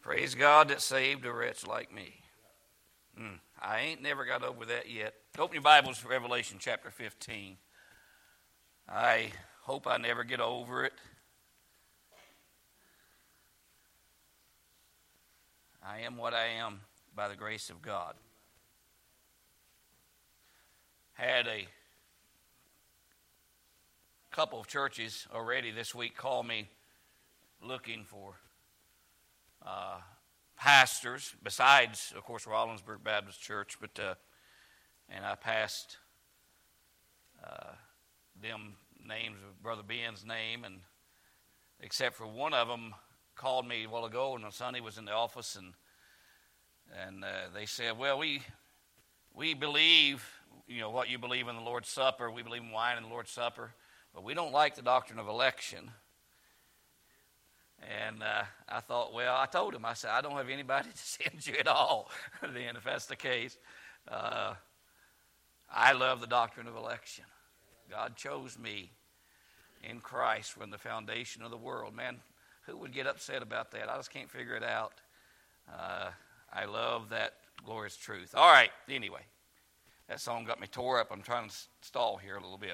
Praise God that saved a wretch like me. I ain't never got over that yet. Open your Bibles to Revelation chapter 15. I hope I never get over it. I am what I am by the grace of God. Had a couple of churches already this week call me looking for pastors, besides, of course, Rollinsburg Baptist Church, and I passed them names of Brother Ben's name, and except for one of them called me a while ago, and Sonny was in the office, and they said, well, we believe, what you believe in the Lord's Supper. We believe in wine and the Lord's Supper, but we don't like the doctrine of election. And I thought, well, I told him, I said, I don't have anybody to send you at all, then, if that's the case. I love the doctrine of election. God chose me in Christ from the foundation of the world. Man, who would get upset about that? I just can't figure it out. I love that glorious truth. All right, anyway, that song got me tore up. I'm trying to stall here a little bit.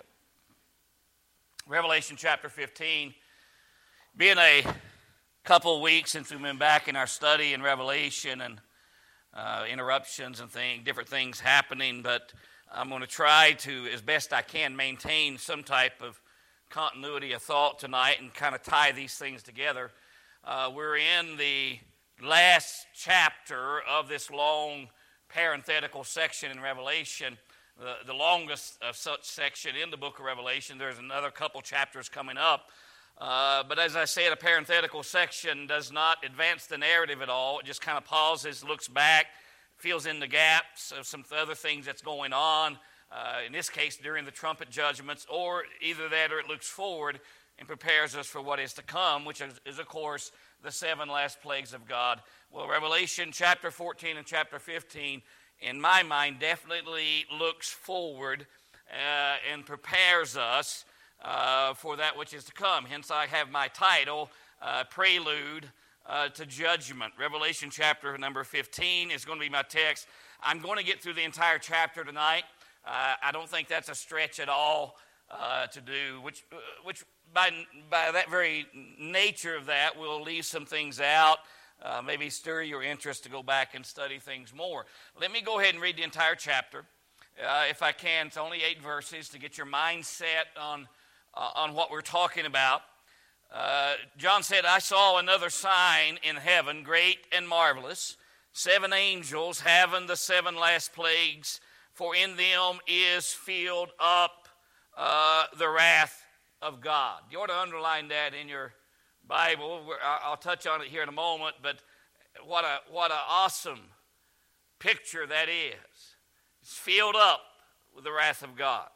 Revelation chapter 15, being a couple of weeks since we've been back in our study in Revelation, and interruptions and different things happening, but I'm going to try to, as best I can, maintain some type of continuity of thought tonight and kind of tie these things together. We're in the last chapter of this long parenthetical section in Revelation, the longest of such section in the book of Revelation. There's another couple chapters coming up. But as I said, a parenthetical section does not advance the narrative at all. It just kind of pauses, looks back, fills in the gaps of some other things that's going on, in this case during the trumpet judgments, or either that or it looks forward and prepares us for what is to come, which is of course, the 7 last plagues of God. Well, Revelation chapter 14 and chapter 15, in my mind, definitely looks forward and prepares us for that which is to come. Hence, I have my title, Prelude to Judgment. Revelation chapter number 15 is going to be my text. I'm going to get through the entire chapter tonight. I don't think that's a stretch at all to do, which by that very nature of that will leave some things out, maybe stir your interest to go back and study things more. Let me go ahead and read the entire chapter. If I can, it's only 8 verses to get your mind set on what we're talking about. John said, I saw another sign in heaven, great and marvelous, 7 angels having the 7 last plagues, for in them is filled up the wrath of God. You ought to underline that in your Bible. I'll touch on it here in a moment, but what an awesome picture that is. It's filled up with the wrath of God.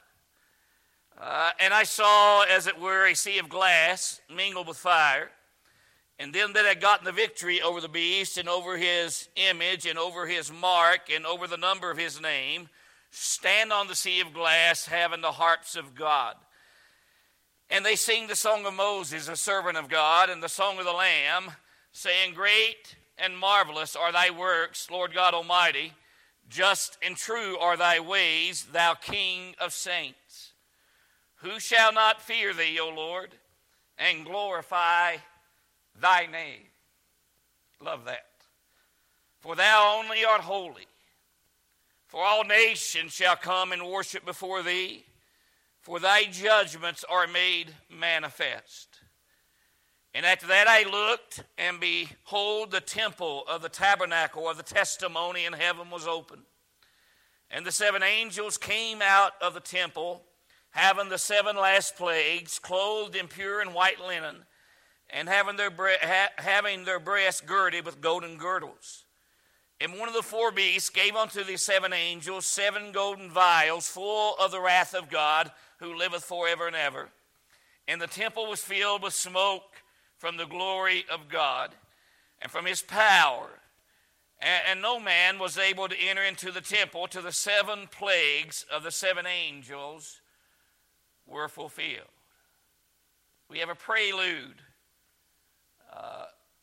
And I saw, as it were, a sea of glass mingled with fire. And them that had gotten the victory over the beast and over his image and over his mark and over the number of his name stand on the sea of glass having the harps of God. And they sing the song of Moses, a servant of God, and the song of the Lamb, saying, Great and marvelous are thy works, Lord God Almighty. Just and true are thy ways, thou King of saints. Who shall not fear thee, O Lord, and glorify thy name? Love that. For thou only art holy. For all nations shall come and worship before thee, for thy judgments are made manifest. And after that I looked, and behold, the temple of the tabernacle of the testimony in heaven was open. And the 7 angels came out of the temple, having the 7 last plagues, clothed in pure and white linen, and having their breasts girded with golden girdles. And one of the 4 beasts gave unto the 7 angels 7 golden vials full of the wrath of God, who liveth forever and ever. And the temple was filled with smoke from the glory of God and from his power. And no man was able to enter into the temple till the 7 plagues of the 7 angels were fulfilled. We have a prelude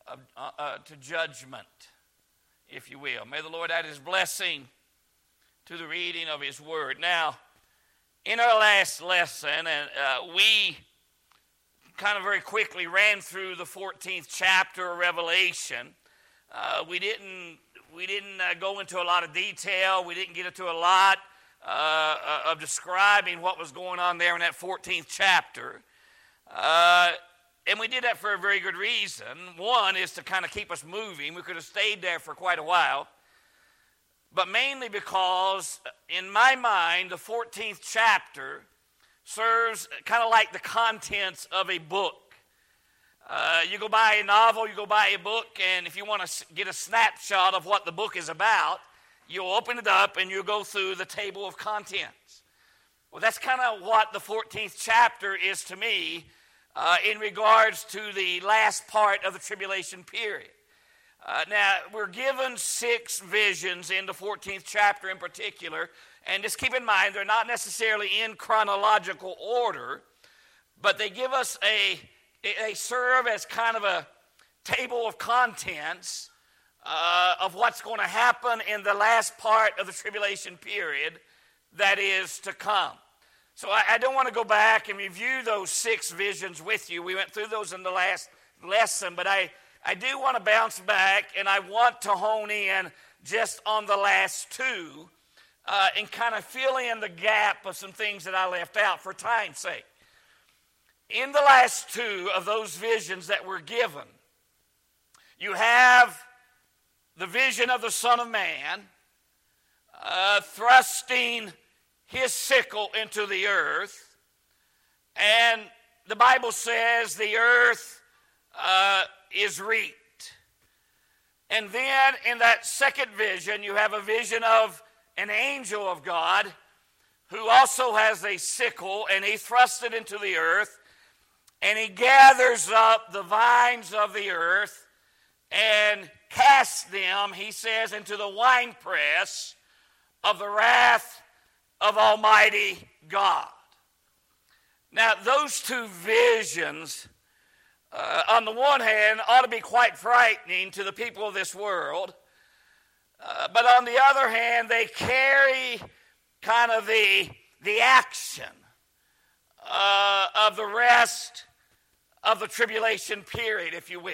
to judgment, if you will. May the Lord add His blessing to the reading of His Word. Now, in our last lesson, we kind of very quickly ran through the 14th chapter of Revelation. We didn't go into a lot of detail. We didn't get into a lot of describing what was going on there in that 14th chapter. And we did that for a very good reason. One is to kind of keep us moving. We could have stayed there for quite a while. But mainly because, in my mind, the 14th chapter serves kind of like the contents of a book. You go buy a novel, you go buy a book, and if you want to get a snapshot of what the book is about, you'll open it up and you'll go through the table of contents. Well, that's kind of what the 14th chapter is to me in regards to the last part of the tribulation period. Now, we're given 6 visions in the 14th chapter in particular, and just keep in mind they're not necessarily in chronological order, but they give us they serve as kind of a table of contents of what's going to happen in the last part of the tribulation period that is to come. So I don't want to go back and review those 6 visions with you. We went through those in the last lesson, but I do want to bounce back, and I want to hone in just on the last 2 and kind of fill in the gap of some things that I left out for time's sake. In the last 2 of those visions that were given, you have the vision of the Son of Man thrusting his sickle into the earth, and the Bible says the earth is reaped. And then in that second vision, you have a vision of an angel of God who also has a sickle, and he thrusts it into the earth, and he gathers up the vines of the earth and casts them, he says, into the winepress of the wrath of Almighty God. Now, those 2 visions, on the one hand, ought to be quite frightening to the people of this world, but on the other hand, they carry kind of the action of the rest of the tribulation period, if you will.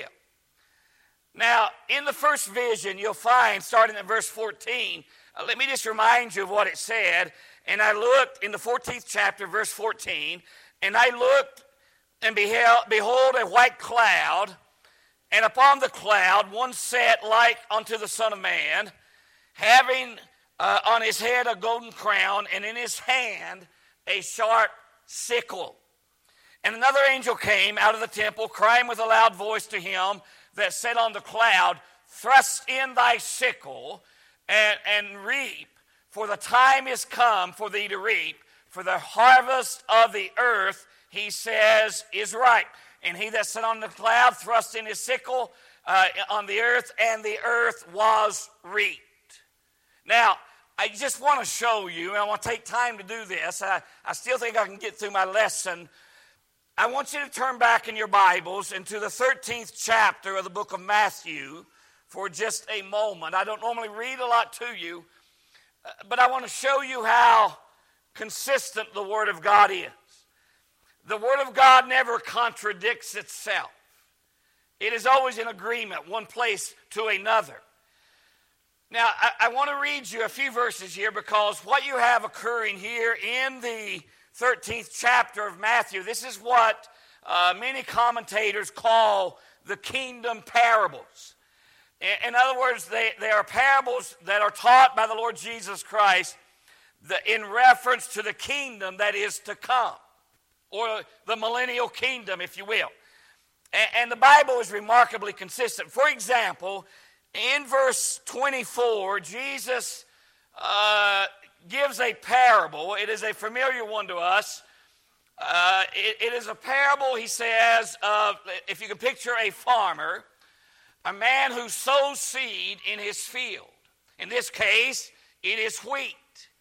Now, in the first vision, you'll find, starting at verse 14, let me just remind you of what it said. And I looked in the 14th chapter, verse 14, and I looked and behold a white cloud, and upon the cloud one sat like unto the Son of Man, having on his head a golden crown, and in his hand a sharp sickle. And another angel came out of the temple, crying with a loud voice to him that sat on the cloud, thrust in thy sickle and reap, for the time is come for thee to reap, for the harvest of the earth, he says, is ripe. And he that sat on the cloud thrust in his sickle on the earth, and the earth was reaped. Now, I just want to show you, and I want to take time to do this. I still think I can get through my lesson. I want you to turn back in your Bibles into the 13th chapter of the book of Matthew for just a moment. I don't normally read a lot to you, but I want to show you how consistent the Word of God is. The Word of God never contradicts itself. It is always in agreement, one place to another. Now, I want to read you a few verses here, because what you have occurring here in the 13th chapter of Matthew, this is what many commentators call the kingdom parables. In other words, they are parables that are taught by the Lord Jesus Christ in reference to the kingdom that is to come, or the millennial kingdom, if you will. And the Bible is remarkably consistent. For example, in verse 24, Jesus gives a parable. It is a familiar one to us. It is a parable, he says, of, if you can picture a farmer, a man who sows seed in his field. In this case, it is wheat.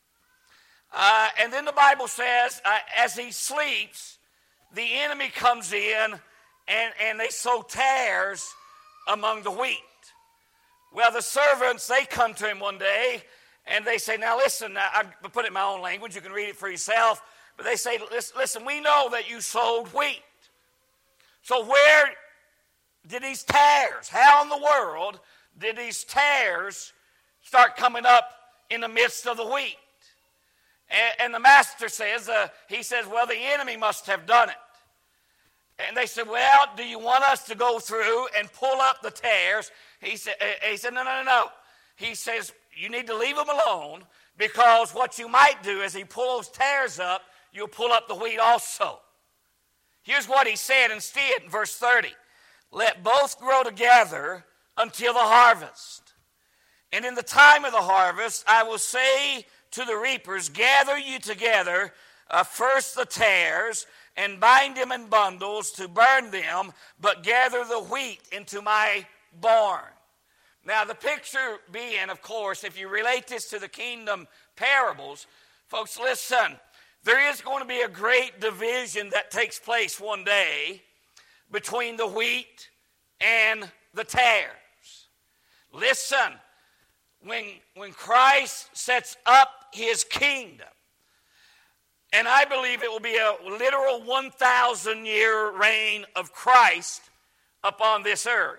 And then the Bible says, as he sleeps, the enemy comes in and they sow tares among the wheat. Well, the servants, they come to him one day, and they say, now listen, I put it in my own language, you can read it for yourself, but they say, listen, we know that you sowed wheat. So where did these tares, how in the world did these tares start coming up in the midst of the wheat? And the master says, he says, well, the enemy must have done it. And they said, well, do you want us to go through and pull up the tares? He said, no. He says, you need to leave them alone, because what you might do is he pulls tares up, you'll pull up the wheat also. Here's what he said instead in verse 30. Let both grow together until the harvest. And in the time of the harvest, I will say to the reapers, gather you together, first the tares, and bind them in bundles to burn them, but gather the wheat into my barn. Now, the picture being, of course, if you relate this to the kingdom parables, folks, listen, there is going to be a great division that takes place one day between the wheat and the tares. Listen, when Christ sets up his kingdom, and I believe it will be a literal 1,000-year reign of Christ upon this earth,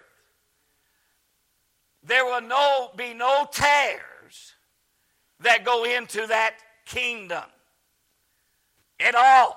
there will be no tares that go into that kingdom at all.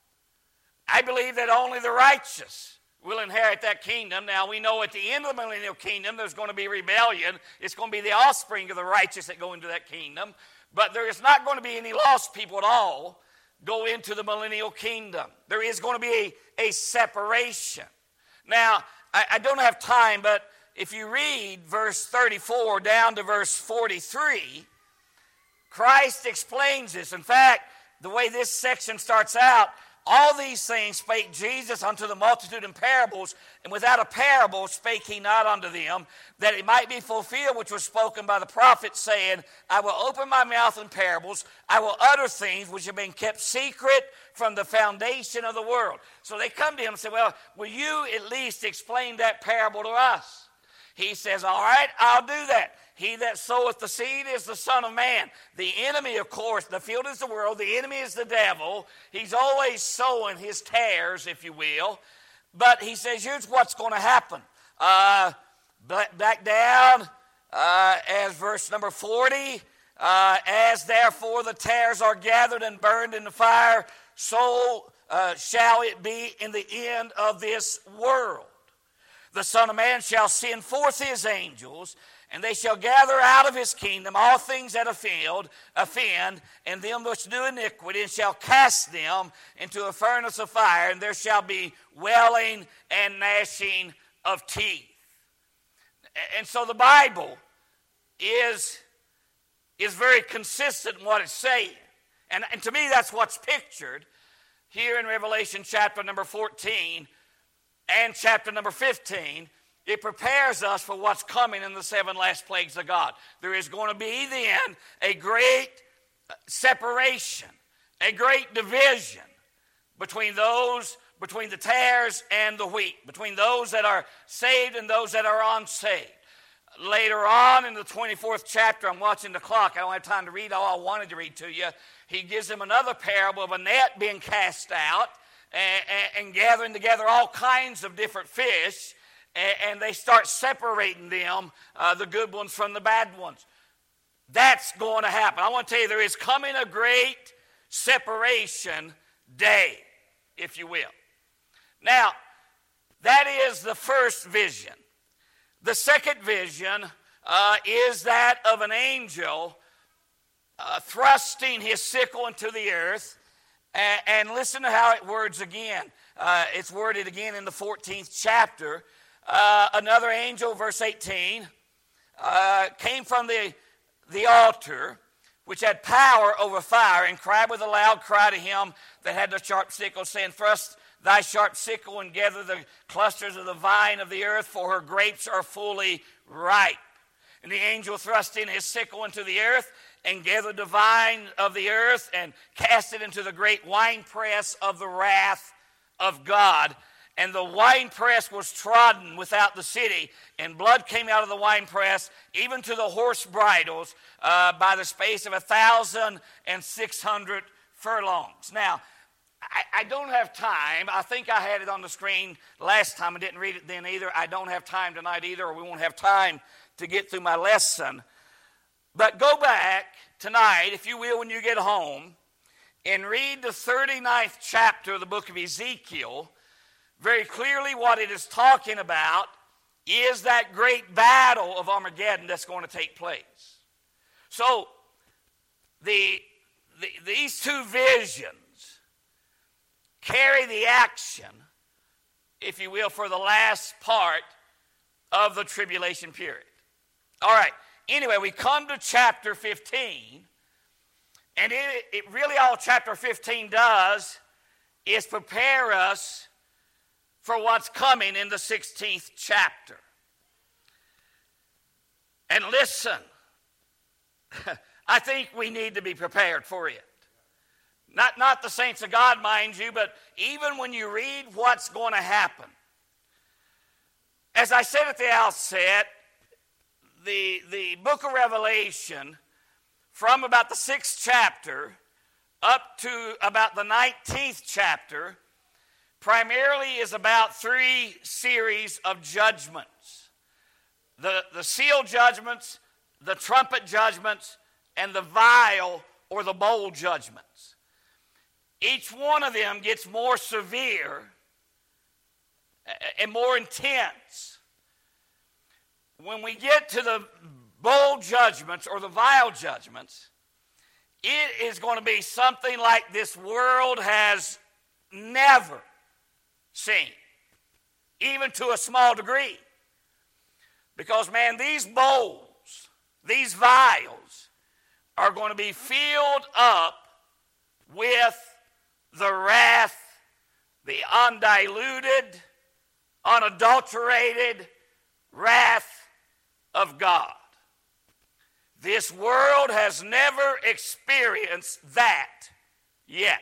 I believe that only the righteous will inherit that kingdom. Now, we know at the end of the millennial kingdom there's going to be rebellion. It's going to be the offspring of the righteous that go into that kingdom. But there is not going to be any lost people at all go into the millennial kingdom. There is going to be a separation. Now, I don't have time, but if you read verse 34 down to verse 43, Christ explains this. In fact, the way this section starts out, all these things spake Jesus unto the multitude in parables, and without a parable spake he not unto them, that it might be fulfilled which was spoken by the prophet, saying, I will open my mouth in parables, I will utter things which have been kept secret from the foundation of the world. So they come to him and say, well, will you at least explain that parable to us? He says, all right, I'll do that. He that soweth the seed is the Son of Man. The enemy, of course, the field is the world. The enemy is the devil. He's always sowing his tares, if you will. But he says, here's what's going to happen. Back down as verse number 40. As therefore the tares are gathered and burned in the fire, so shall it be in the end of this world. The Son of Man shall send forth his angels, and they shall gather out of his kingdom all things that offend, and them which do iniquity, and shall cast them into a furnace of fire, and there shall be wailing and gnashing of teeth. And so the Bible is very consistent in what it's saying. And to me, that's what's pictured here in Revelation chapter number 14 and chapter number 15. It prepares us for what's coming in the 7 last plagues of God. There is going to be then a great separation, a great division between the tares and the wheat, between those that are saved and those that are unsaved. Later on in the 24th chapter, I'm watching the clock, I don't have time to read all I wanted to read to you. He gives them another parable of a net being cast out and gathering together all kinds of different fish, and they start separating them, the good ones from the bad ones. That's going to happen. I want to tell you, there is coming a great separation day, if you will. Now, that is the first vision. The second vision is that of an angel thrusting his sickle into the earth. And listen to how it words again. It's worded again in the 14th chapter. Another angel, verse 18, came from the altar, which had power over fire, and cried with a loud cry to him that had the sharp sickle, saying, Thrust thy sharp sickle and gather the clusters of the vine of the earth, for her grapes are fully ripe. And the angel thrust in his sickle into the earth, and gathered the vine of the earth, and cast it into the great winepress of the wrath of God. and the winepress was trodden without the city, and blood came out of the winepress, even to the horse bridles, by the space of 1,600 furlongs. Now, I don't have time. I think I had it on the screen last time. I didn't read it then either. I don't have time tonight either, or we won't have time to get through my lesson. But go back tonight, if you will, when you get home, and read the 39th chapter of the book of Ezekiel. Very clearly what it is talking about is that great battle of Armageddon that's going to take place. So, these two visions carry the action, if you will, for the last part of the tribulation period. All right. Anyway, we come to chapter 15, and it really all chapter 15 does is prepare us for what's coming in the 16th chapter. And listen, I think we need to be prepared for it. Not the saints of God, mind you, but even when you read what's going to happen. As I said at the outset, the book of Revelation, from about the 6th chapter up to about the 19th chapter, primarily is about 3 series of judgments. The seal judgments, the trumpet judgments, and the vial or the bowl judgments. Each one of them gets more severe and more intense. When we get to the bowl judgments or the vial judgments, it is going to be something like this world has never seen, even to a small degree. Because, man, these bowls, these vials, are going to be filled up with the wrath, the undiluted, unadulterated wrath of God. This world has never experienced that yet.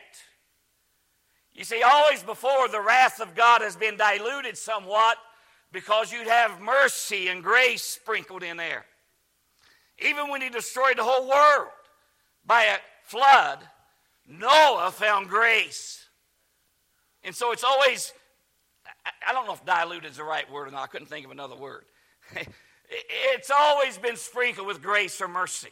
You see, always before, the wrath of God has been diluted somewhat because you'd have mercy and grace sprinkled in there. Even when he destroyed the whole world by a flood, Noah found grace. And so it's always, I don't know if diluted is the right word or not. I couldn't think of another word. It's always been sprinkled with grace or mercy.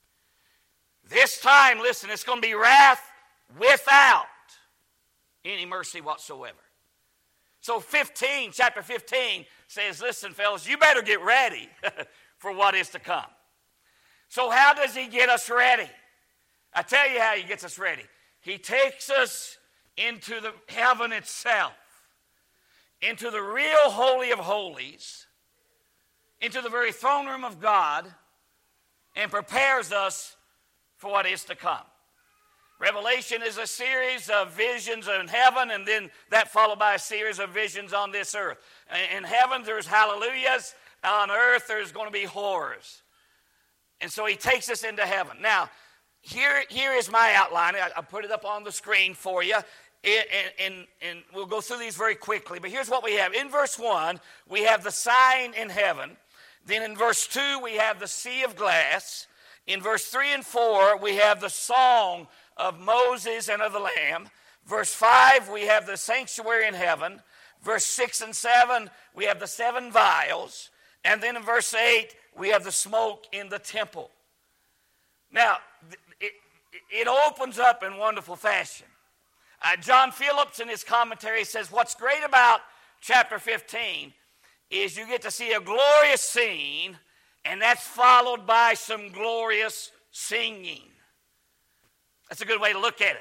This time, listen, it's going to be wrath without any mercy whatsoever. So chapter 15 says, listen, fellas, you better get ready for what is to come. So how does he get us ready? I tell you how he gets us ready. He takes us into the heaven itself, into the real holy of holies, into the very throne room of God, and prepares us for what is to come. Revelation is a series of visions in heaven, and then that followed by a series of visions on this earth. In heaven, there's hallelujahs. On earth, there's going to be horrors. And so he takes us into heaven. Now, here is my outline. I put it up on the screen for you. And we'll go through these very quickly. But here's what we have. In verse 1, we have the sign in heaven. Then in verse 2, we have the sea of glass. In verse 3 and 4, we have the song of Moses and of the Lamb. Verse 5, we have the sanctuary in heaven. Verse 6 and 7, we have the 7 vials. And then in verse 8, we have the smoke in the temple. Now, it opens up in wonderful fashion. John Phillips in his commentary says, what's great about chapter 15 is you get to see a glorious scene, and that's followed by some glorious singing. That's a good way to look at it.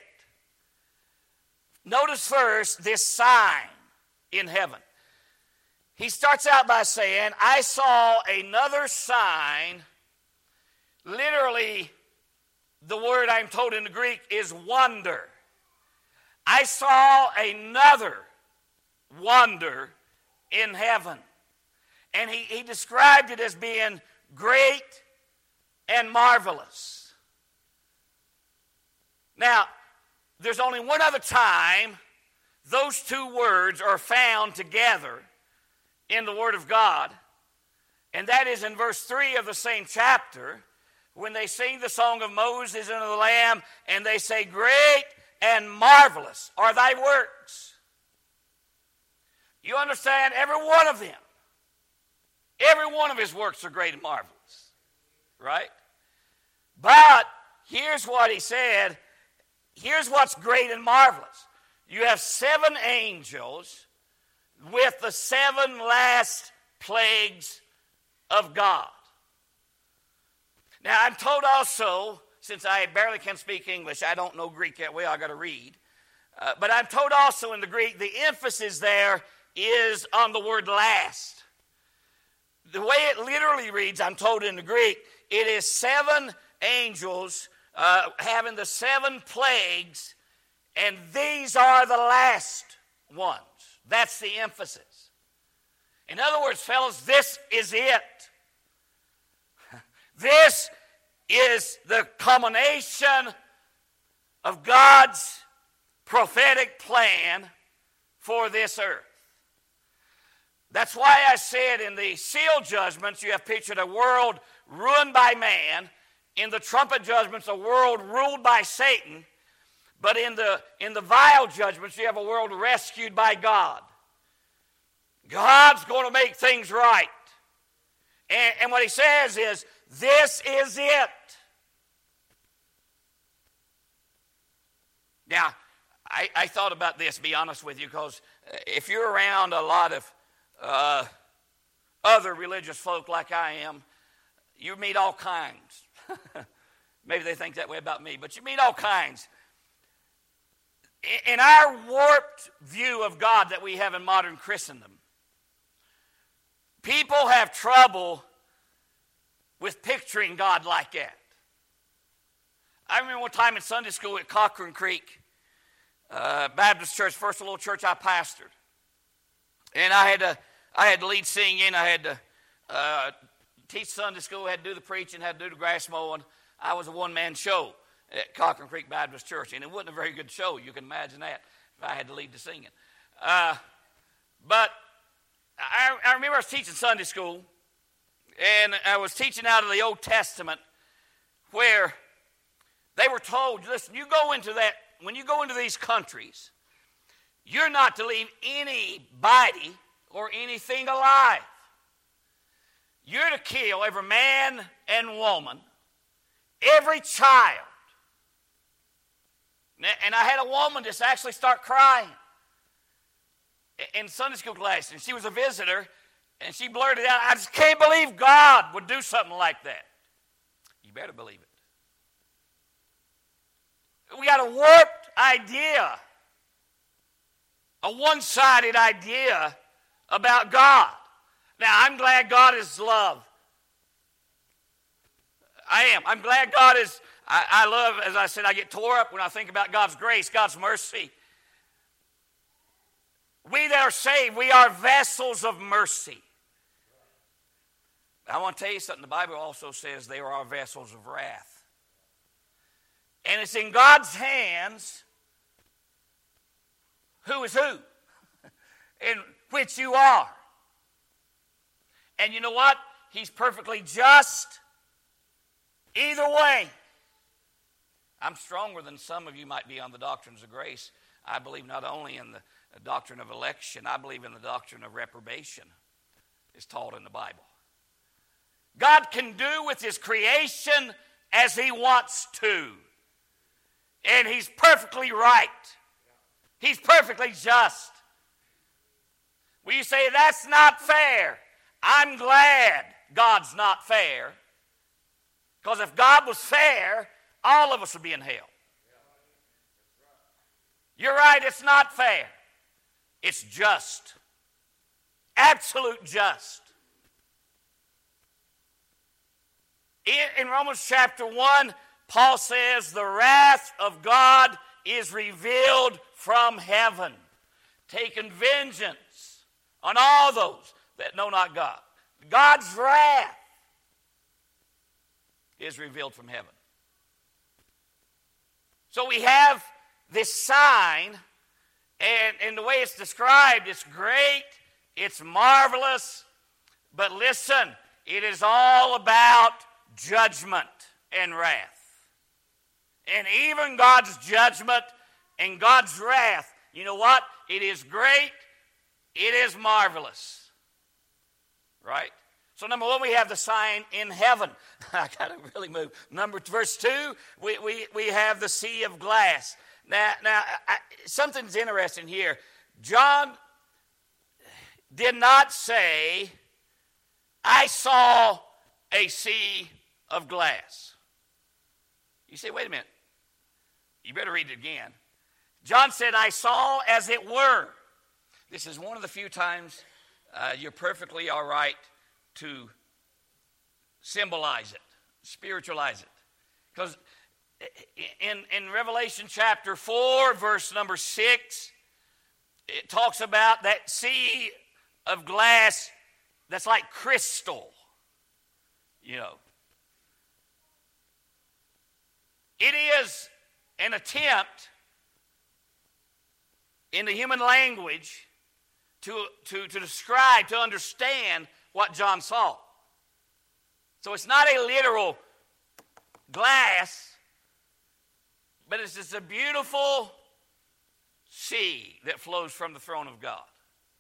Notice first this sign in heaven. He starts out by saying, I saw another sign. Literally, the word I'm told in the Greek is wonder. I saw another wonder in heaven. And he described it as being great and marvelous. Now, there's only one other time those two words are found together in the Word of God. And that is in verse 3 of the same chapter, when they sing the song of Moses and of the Lamb, and they say, "Great and marvelous are thy works." You understand? Every one of them. Every one of his works are great and marvelous. Right? But here's what he said. Here's what's great and marvelous. You have 7 angels with the 7 last plagues of God. Now, I'm told also, since I barely can speak English, I don't know Greek that well, I got to read. But I'm told also in the Greek, the emphasis there is on the word last. The way it literally reads, I'm told in the Greek, it is 7 angels having the 7 plagues, and these are the last ones. That's the emphasis. In other words, fellas, this is it. This is the culmination of God's prophetic plan for this earth. That's why I said in the seal judgments, you have pictured a world ruined by man. In the trumpet judgments, a world ruled by Satan. But in the vial judgments, you have a world rescued by God. God's going to make things right. And what he says is, this is it. Now, I thought about this, to be honest with you, because if you're around a lot of other religious folk like I am, you meet all kinds. Maybe they think that way about me, but you meet all kinds. In our warped view of God that we have in modern Christendom, people have trouble with picturing God like that. I remember one time in Sunday school at Cochran Creek Baptist Church, first little church I pastored. And I had to lead singing, I had to teach Sunday school, had to do the preaching, had to do the grass mowing. I was a one-man show at Cochran Creek Baptist Church, and it wasn't a very good show. You can imagine that if I had to lead the singing. But I remember I was teaching Sunday school, and I was teaching out of the Old Testament, where they were told, listen, when you go into these countries, you're not to leave anybody or anything alive. You're to kill every man and woman, every child. And I had a woman just actually start crying in Sunday school class, and she was a visitor, and she blurted out, "I just can't believe God would do something like that." You better believe it. We got a warped idea, a one-sided idea about God. Now, I'm glad God is love. I am. I'm glad God is, I love, as I said, I get tore up when I think about God's grace, God's mercy. We that are saved, we are vessels of mercy. I want to tell you something. The Bible also says they are our vessels of wrath. And it's in God's hands who is who, in which you are. And you know what? He's perfectly just either way. I'm stronger than some of you might be on the doctrines of grace. I believe not only in the doctrine of election, I believe in the doctrine of reprobation. It's taught in the Bible. God can do with his creation as he wants to. And he's perfectly right. He's perfectly just. Will you say, that's not fair? I'm glad God's not fair. Because if God was fair, all of us would be in hell. You're right, it's not fair. It's just. Absolute just. In Romans chapter 1, Paul says, the wrath of God is revealed from heaven, taking vengeance on all those that know not God. God's wrath is revealed from heaven. So we have this sign And the way it's described, it's great, it's marvelous, but listen, it is all about judgment and wrath. And even God's judgment and God's wrath, you know what? It is great, it is marvelous. Right? So number one, we have the sign in heaven. I got to really move. Verse 2, we have the sea of glass. Now something's interesting here. John did not say, I saw a sea of glass. You say, wait a minute. You better read it again. John said, I saw as it were. This is one of the few times you're perfectly all right to symbolize it, spiritualize it. Because in Revelation chapter 4, verse number 6, it talks about that sea of glass that's like crystal, you know. It is an attempt in the human language to describe, to understand what John saw. So it's not a literal glass, but it's just a beautiful sea that flows from the throne of God.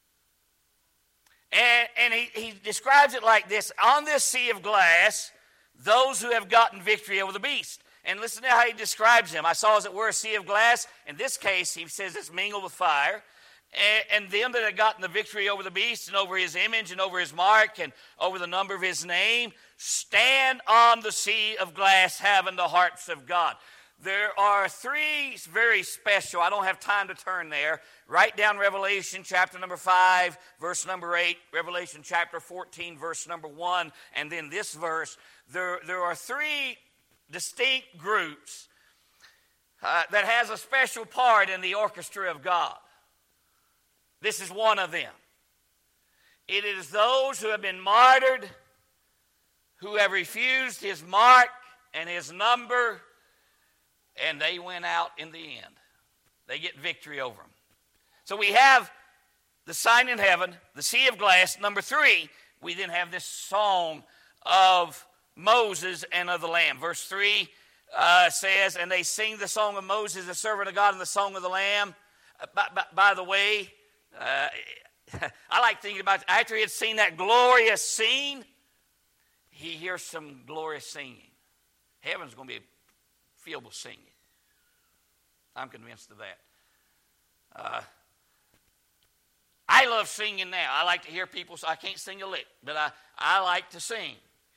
And he describes it like this. On this sea of glass, those who have gotten victory over the beast. And listen to how he describes him. I saw as it were a sea of glass. In this case, he says it's mingled with fire. And them that had gotten the victory over the beast and over his image and over his mark and over the number of his name stand on the sea of glass having the harps of God. There are three very special, I don't have time to turn there. Write down Revelation chapter number 5, verse number 8, Revelation chapter 14, verse number 1, and then this verse. There are three distinct groups that has a special part in the orchestra of God. This is one of them. It is those who have been martyred, who have refused his mark and his number, and they went out in the end. They get victory over them. So we have the sign in heaven, the sea of glass. Number 3, we then have this song of Moses and of the Lamb. Verse 3 says, and they sing the song of Moses, the servant of God, and the song of the Lamb. By the way, I like thinking about after he had seen that glorious scene, he hears some glorious singing. Heaven's going to be filled with singing. I'm convinced of that. I love singing now. I like to hear people say, I can't sing a lick, but I like to sing.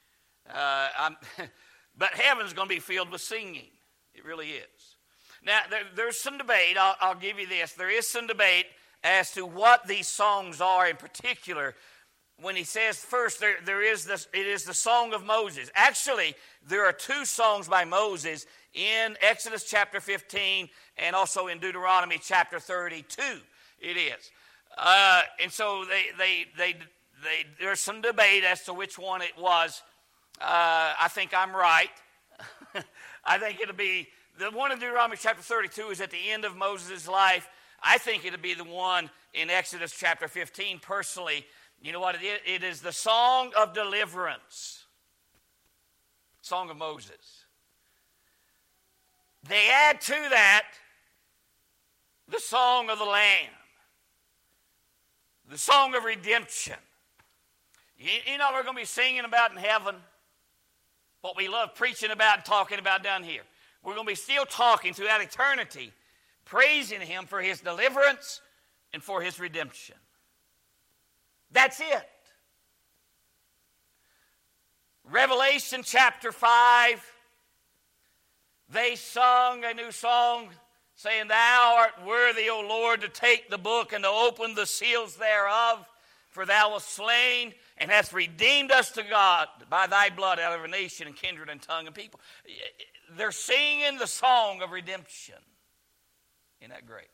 But heaven's going to be filled with singing. It really is. Now, there's some debate. I'll give you this. There is some debate as to what these songs are in particular. When he says first, there is this, it is the song of Moses. Actually, there are 2 songs by Moses in Exodus chapter 15 and also in Deuteronomy chapter 32. It is. And so there's some debate as to which one it was. I think I'm right. I think it'll be the one in Deuteronomy chapter 32 is at the end of Moses' life. I think it'll be the one in Exodus chapter 15 personally. You know what it is? It is the song of deliverance. Song of Moses. They add to that the song of the Lamb. The song of redemption. You know what we're going to be singing about in heaven? What we love preaching about and talking about down here. We're going to be still talking throughout eternity, praising him for his deliverance and for his redemption. That's it. Revelation chapter 5, they sung a new song, saying, Thou art worthy, O Lord, to take the book and to open the seals thereof, for thou wast slain and hast redeemed us to God by thy blood out of every nation and kindred and tongue and people. They're singing the song of redemption. Isn't that great?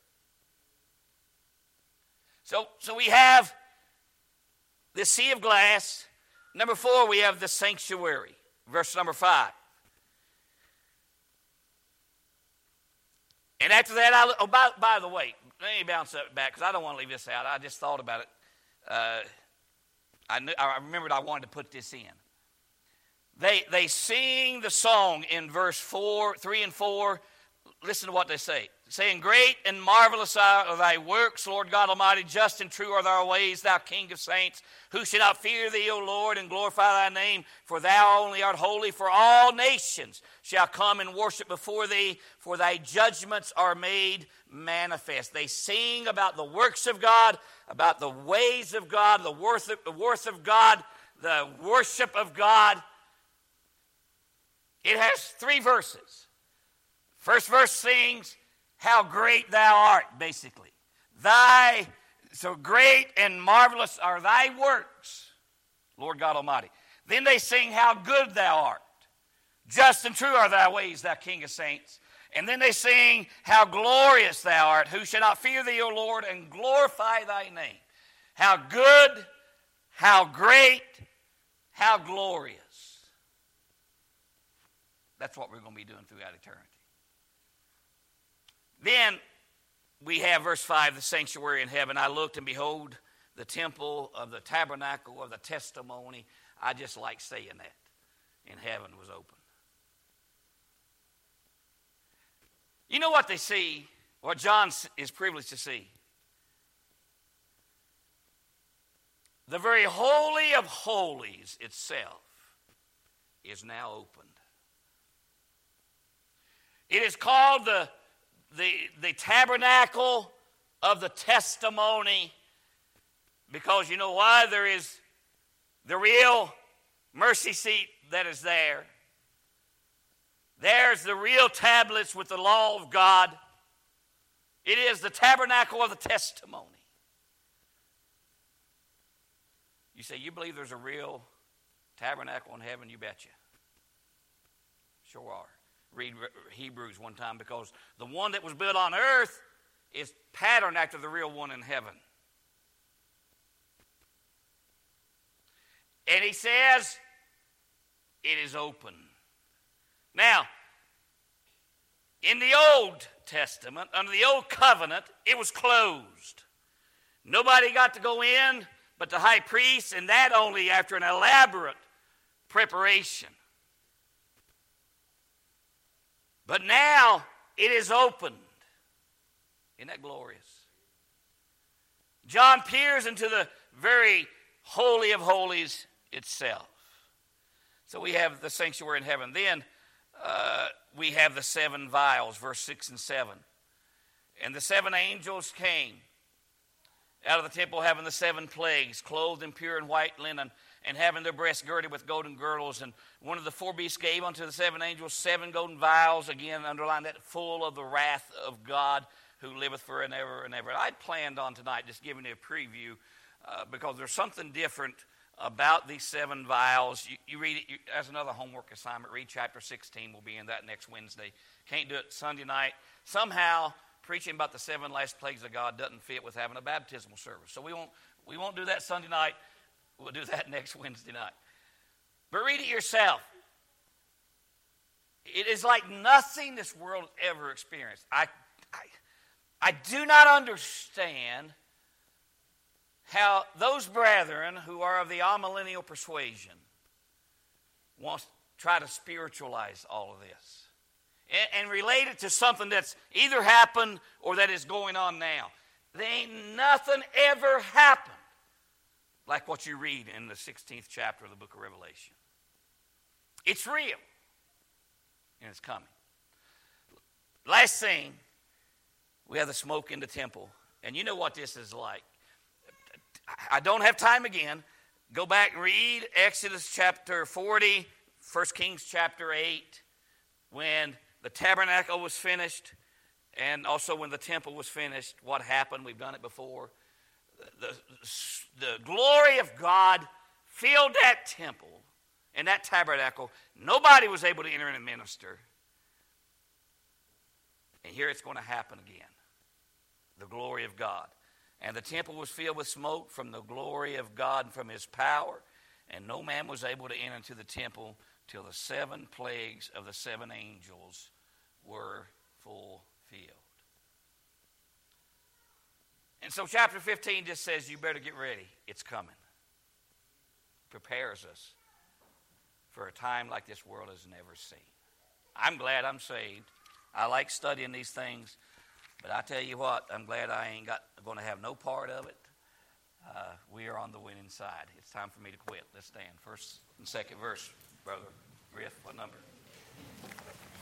So we have the sea of glass. Number 4, we have the sanctuary. Verse number 5. And after that, by the way, let me bounce that back because I don't want to leave this out. I just thought about it. I remembered I wanted to put this in. They sing the song in verse 3 and 4. Listen to what they say. Saying, great and marvelous are thy works, Lord God Almighty. Just and true are thy ways, thou King of saints. Who shall not fear thee, O Lord, and glorify thy name? For thou only art holy. For all nations shall come and worship before thee, for thy judgments are made manifest. They sing about the works of God, about the ways of God, the worth of God, the worship of God. It has 3 verses. First verse sings, how great thou art, basically. So great and marvelous are thy works, Lord God Almighty. Then they sing, how good thou art. Just and true are thy ways, thou King of saints. And then they sing, how glorious thou art. Who shall not fear thee, O Lord, and glorify thy name. How good, how great, how glorious. That's what we're going to be doing throughout eternity. Then we have verse 5, the sanctuary in heaven. I looked and behold, the temple of the tabernacle of the testimony. I just like saying that. In heaven was open. You know what they see, what John is privileged to see? The very holy of holies itself is now opened. It is called the tabernacle of the testimony because you know why? There is the real mercy seat that is there. There's the real tablets with the law of God. It is the tabernacle of the testimony. You say, you believe there's a real tabernacle in heaven? You betcha. Sure are. Read Hebrews one time because the one that was built on earth is patterned after the real one in heaven. And he says, it is open. Now, in the Old Testament, under the Old Covenant, it was closed. Nobody got to go in but the high priest, and that only after an elaborate preparation. But now it is opened. Isn't that glorious? John peers into the very holy of holies itself. So we have the sanctuary in heaven. Then we have the 7 vials, verse 6 and 7. And the 7 angels came out of the temple having the 7 plagues, clothed in pure and white linen, and having their breasts girded with golden girdles. And one of the 4 beasts gave unto the 7 angels 7 golden vials, again underline that, full of the wrath of God who liveth forever and ever. I planned on tonight just giving you a preview because there's something different about these 7 vials. You read it as another homework assignment. Read chapter 16. We'll be in that next Wednesday. Can't do it Sunday night. Somehow, preaching about the 7 last plagues of God doesn't fit with having a baptismal service. So we won't do that Sunday night. We'll do that next Wednesday night. But read it yourself. It is like nothing this world has ever experienced. I do not understand how those brethren who are of the amillennial persuasion want to try to spiritualize all of this and relate it to something that's either happened or that is going on now. There ain't nothing ever happened like what you read in the 16th chapter of the book of Revelation. It's real, and it's coming. Last thing, we have the smoke in the temple. And you know what this is like. I don't have time again. Go back and read Exodus chapter 40, 1 Kings chapter 8, when the tabernacle was finished, and also when the temple was finished, what happened. We've done it before. The glory of God filled that temple and that tabernacle. Nobody was able to enter in and minister. And here it's going to happen again. The glory of God. And the temple was filled with smoke from the glory of God and from his power. And no man was able to enter into the temple till the 7 plagues of the 7 angels were fulfilled. And so chapter 15 just says you better get ready. It's coming. Prepares us for a time like this world has never seen. I'm glad I'm saved. I like studying these things. But I tell you what, I'm glad I ain't going to have no part of it. We are on the winning side. It's time for me to quit. Let's stand. First and second verse, Brother Griff, what number?